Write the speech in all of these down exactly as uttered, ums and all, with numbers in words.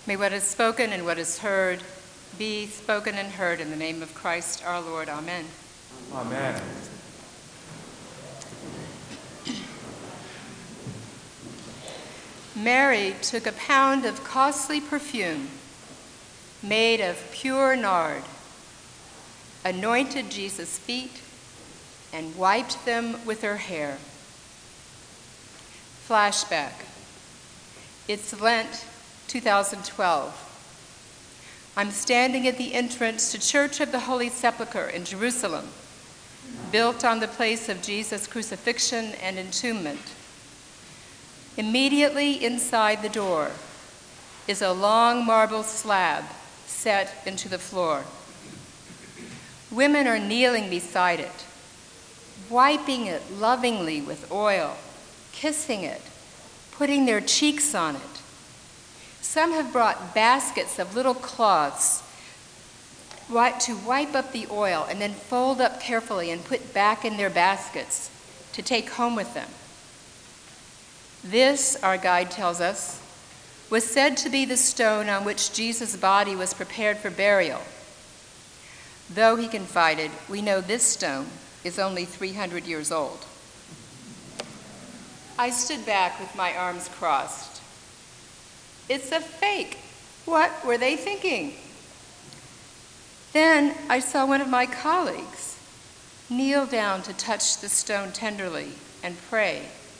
May what is spoken and what is heard be spoken and heard in the name of Christ our Lord. Amen. Amen. Mary took a pound of costly perfume made of pure nard, anointed Jesus' feet, and wiped them with her hair. Flashback. It's Lent two thousand twelve. I'm standing at the entrance to Church of the Holy Sepulchre in Jerusalem, built on the place of Jesus' crucifixion and entombment. Immediately inside the door is a long marble slab set into the floor. Women are kneeling beside it, wiping it lovingly with oil, kissing it, putting their cheeks on it. Some have brought baskets of little cloths to wipe up the oil and then fold up carefully and put back in their baskets to take home with them. This, our guide tells us, was said to be the stone on which Jesus' body was prepared for burial. Though, he confided, we know this stone is only three hundred years old. I stood back with my arms crossed. It's a fake. What were they thinking? Then I saw one of my colleagues kneel down to touch the stone tenderly and pray.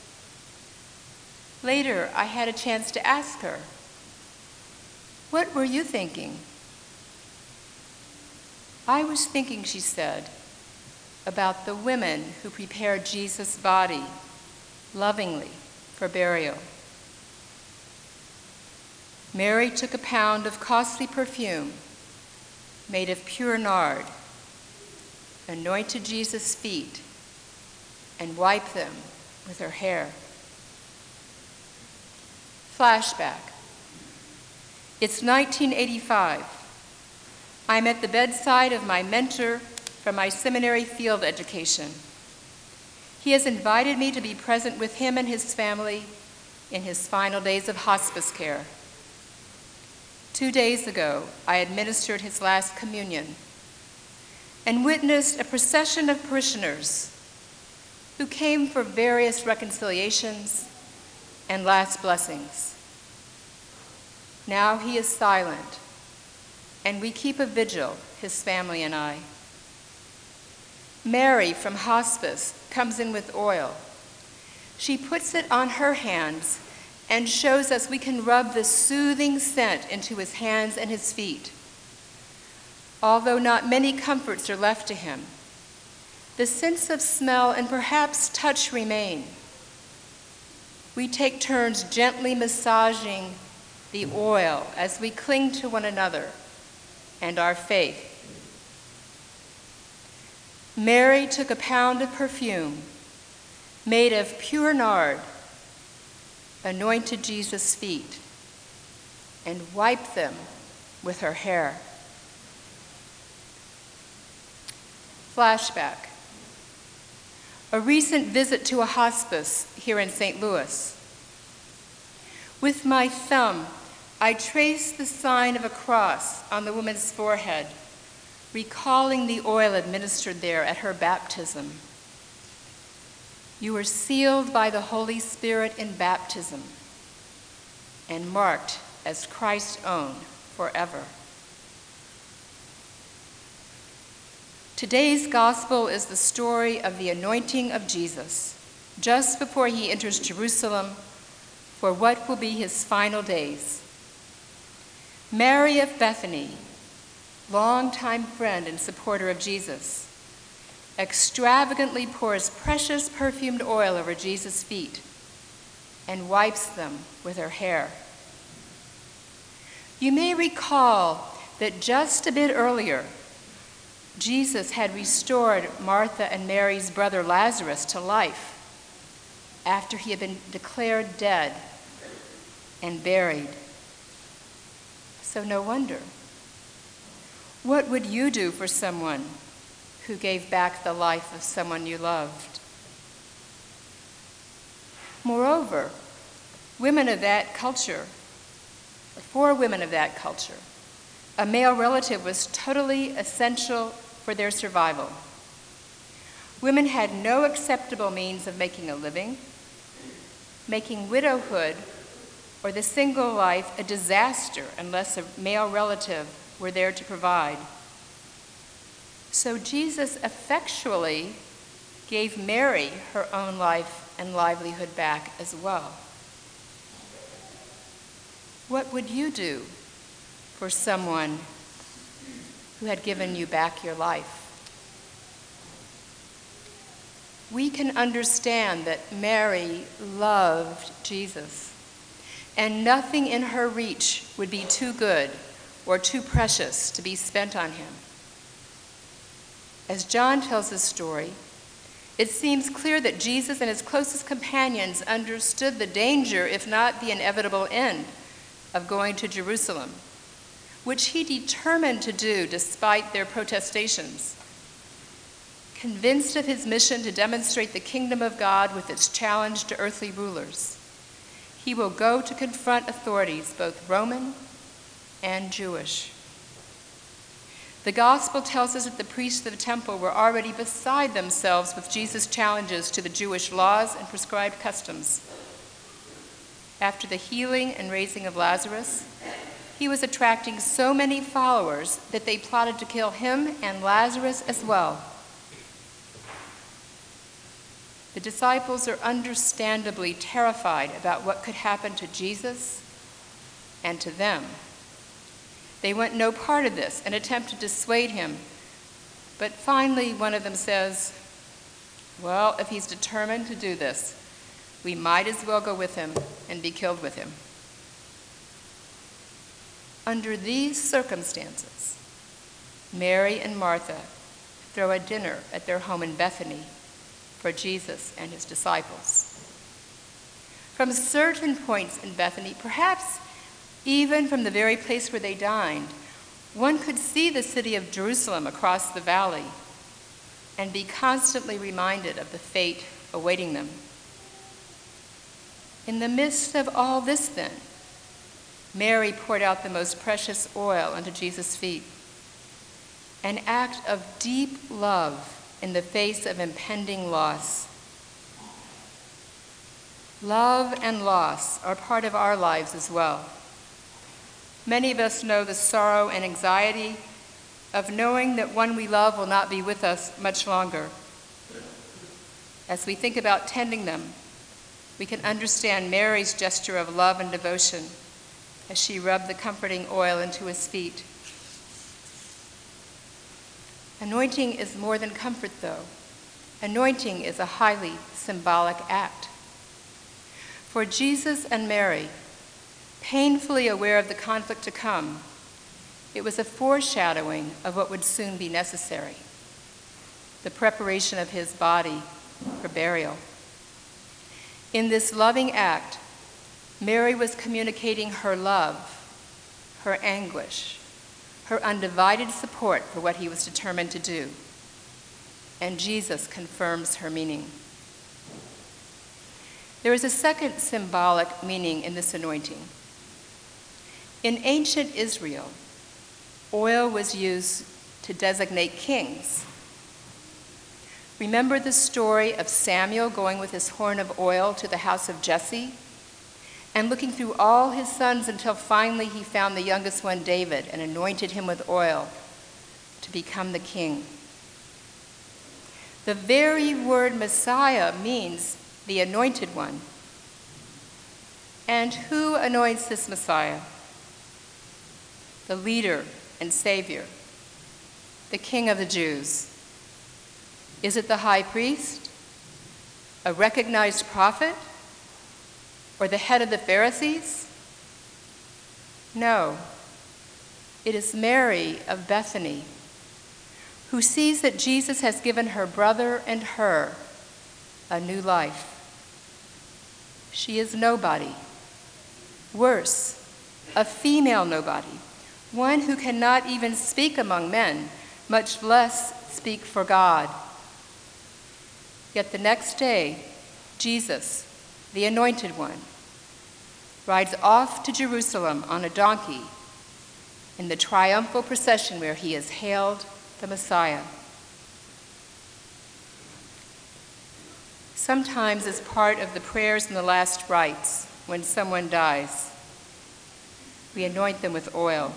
Later, I had a chance to ask her, "What were you thinking?" "I was thinking," she said, "about the women who prepared Jesus' body lovingly for burial." Mary took a pound of costly perfume made of pure nard, anointed Jesus' feet, and wiped them with her hair. Flashback. It's nineteen eighty-five. I'm at the bedside of my mentor from my seminary field education. He has invited me to be present with him and his family in his final days of hospice care. Two days ago, I administered his last communion and witnessed a procession of parishioners who came for various reconciliations and last blessings. Now he is silent, and we keep a vigil, his family and I. Mary from hospice comes in with oil. She puts it on her hands and shows us we can rub the soothing scent into his hands and his feet. Although not many comforts are left to him, the sense of smell and perhaps touch remain. We take turns gently massaging the oil as we cling to one another and our faith. Mary took a pound of perfume made of pure nard, anointed Jesus' feet, and wiped them with her hair. Flashback. A recent visit to a hospice here in Saint Louis. With my thumb, I traced the sign of a cross on the woman's forehead, recalling the oil administered there at her baptism. You were sealed by the Holy Spirit in baptism and marked as Christ's own forever. Today's gospel is the story of the anointing of Jesus just before he enters Jerusalem for what will be his final days. Mary of Bethany, longtime friend and supporter of Jesus, extravagantly pours precious perfumed oil over Jesus' feet and wipes them with her hair. You may recall that just a bit earlier, Jesus had restored Martha and Mary's brother Lazarus to life after he had been declared dead and buried. So no wonder. What would you do for someone who gave back the life of someone you loved? Moreover, women of that culture For women of that culture, a male relative was totally essential for their survival. Women had no acceptable means of making a living, making widowhood or the single life a disaster unless a male relative were there to provide. So Jesus effectually gave Mary her own life and livelihood back as well. What would you do for someone who had given you back your life? We can understand that Mary loved Jesus, and nothing in her reach would be too good or too precious to be spent on him. As John tells his story, it seems clear that Jesus and his closest companions understood the danger, if not the inevitable end, of going to Jerusalem, which he determined to do despite their protestations. Convinced of his mission to demonstrate the kingdom of God with its challenge to earthly rulers, he will go to confront authorities, both Roman and Jewish. The gospel tells us that the priests of the temple were already beside themselves with Jesus' challenges to the Jewish laws and prescribed customs. After the healing and raising of Lazarus, he was attracting so many followers that they plotted to kill him and Lazarus as well. The disciples are understandably terrified about what could happen to Jesus and to them. They want no part of this and attempt to dissuade him. But finally, one of them says, well, if he's determined to do this, we might as well go with him and be killed with him. Under these circumstances, Mary and Martha throw a dinner at their home in Bethany for Jesus and his disciples. From certain points in Bethany, perhaps even from the very place where they dined, one could see the city of Jerusalem across the valley and be constantly reminded of the fate awaiting them. In the midst of all this, then, Mary poured out the most precious oil unto Jesus' feet, an act of deep love in the face of impending loss. Love and loss are part of our lives as well. Many of us know the sorrow and anxiety of knowing that one we love will not be with us much longer. As we think about tending them, we can understand Mary's gesture of love and devotion as she rubbed the comforting oil into his feet. Anointing is more than comfort, though. Anointing is a highly symbolic act. For Jesus and Mary, painfully aware of the conflict to come, it was a foreshadowing of what would soon be necessary, the preparation of his body for burial. In this loving act, Mary was communicating her love, her anguish, her undivided support for what he was determined to do. And Jesus confirms her meaning. There is a second symbolic meaning in this anointing. In ancient Israel, oil was used to designate kings. Remember the story of Samuel going with his horn of oil to the house of Jesse and looking through all his sons until finally he found the youngest one, David, and anointed him with oil to become the king. The very word Messiah means the anointed one. And who anoints this Messiah? The leader and savior, the King of the Jews. Is it the high priest, a recognized prophet, or the head of the Pharisees? No, it is Mary of Bethany, who sees that Jesus has given her brother and her a new life. She is nobody. Worse, a female nobody, one who cannot even speak among men, much less speak for God. Yet the next day, Jesus, the anointed one, rides off to Jerusalem on a donkey in the triumphal procession where he is hailed the Messiah. Sometimes, as part of the prayers in the last rites, when someone dies, we anoint them with oil.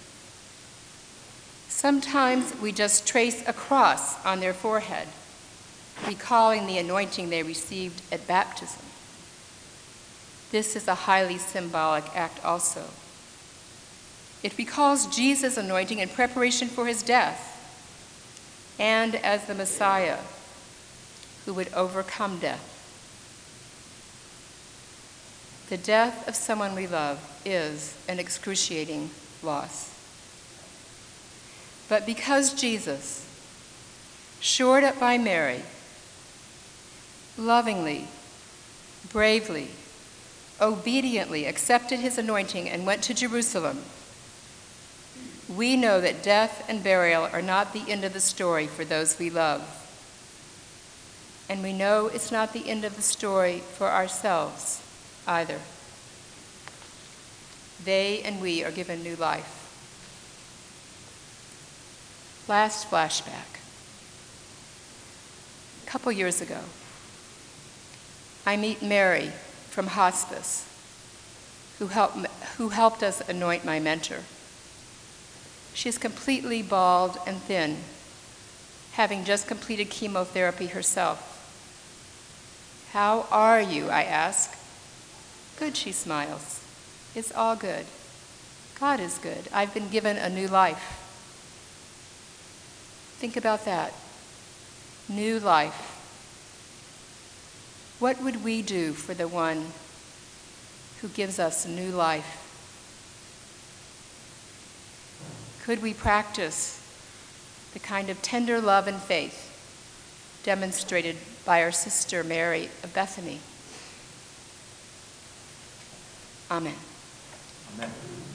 Sometimes we just trace a cross on their forehead, recalling the anointing they received at baptism. This is a highly symbolic act also. It recalls Jesus' anointing in preparation for his death and as the Messiah who would overcome death. The death of someone we love is an excruciating loss. But because Jesus, shored up by Mary, lovingly, bravely, obediently accepted his anointing and went to Jerusalem, we know that death and burial are not the end of the story for those we love. And we know it's not the end of the story for ourselves either. They and we are given new life. Last flashback. A couple years ago, I meet Mary from hospice, who helped, who helped us anoint my mentor. She is completely bald and thin, having just completed chemotherapy herself. "How are you?" I ask. "Good," she smiles. "It's all good. God is good. I've been given a new life." Think about that. New life. What would we do for the one who gives us new life? Could we practice the kind of tender love and faith demonstrated by our sister Mary of Bethany? Amen. Amen.